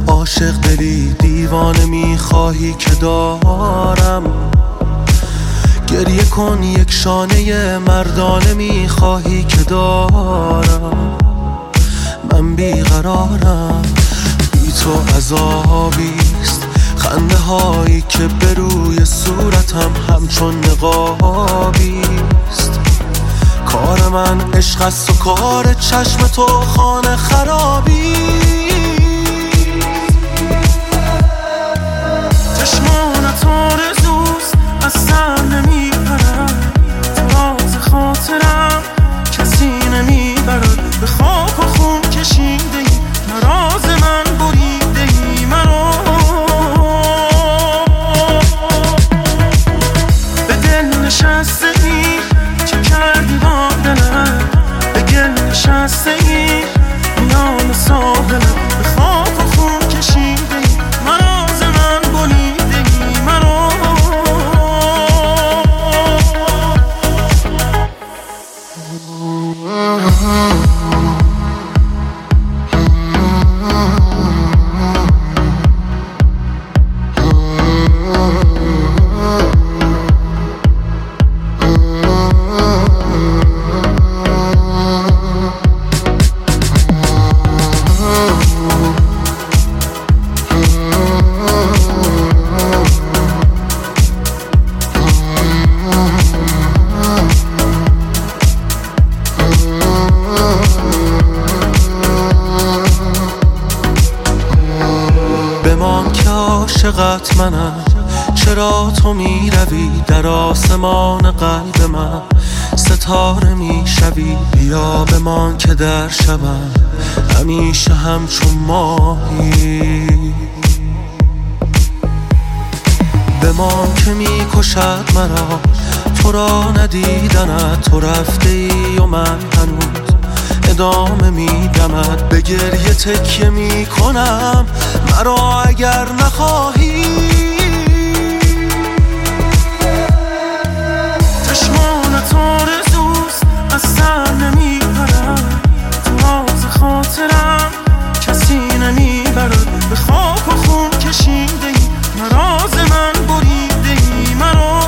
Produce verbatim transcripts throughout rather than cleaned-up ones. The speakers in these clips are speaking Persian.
عاشق دلی دیوانه میخواهی که دارم، گریه کن یک شانه مردانه میخواهی که دارم. من بیقرارم، بی تو عذابیست، خنده هایی که به روی صورتم همچون نقابیست. کار من عشق است و کار چشم تو خانه خرابی. چشمانت آرزوست از سر نمیپرد، تو راز خاطرم کسی نمیبرد. به خاک و خون کشیده ای نراز من بریده ای مرا. به دل نشسته ای چه کردی با دلم، به گل نشسته ای میان ساحلم. به خاک و خون کشیده ای نراز من بریده ای مرا. بمان که عاشقت منم، چرا تو می روی در آسمان قلب من، ستاره می شوی. بیا بمان که در شبم همیشه همچون ماهی. بمان که می کشد مرا تو را ندیدنت، تو رفته ای و من هنوز ادامه میدمد. به گریه تکیه میکنم مرا اگر نخواهی. چشمانت آرزوست از سر نمیپرد، تو راز خاطرم کسی نمیبرد. به خاک و خون کشیده ای نراز من بریده ای مرا.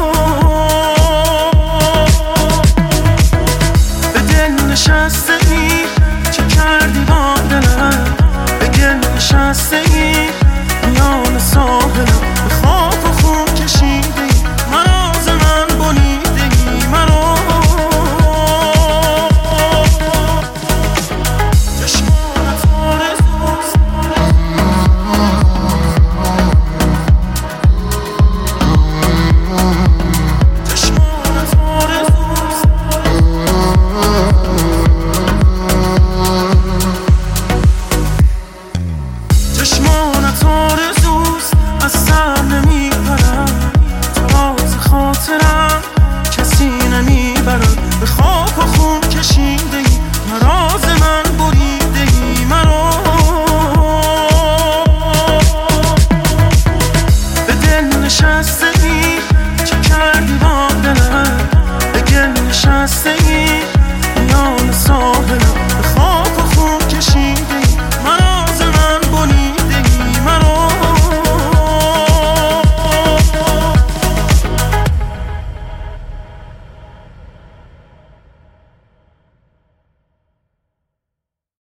به دل نشسته ای چه کردی با دلم، به گل نشسته ای میان ساحلم. به خاک و خون کشیده ای نراز من بریده ای مرا. چشمانت آرزوست چشمانت آرزوست چشمانت آرزوست از سر نمیپرد، تو راز خاطرم کسی نمیبرد. به خاک و خون کشیده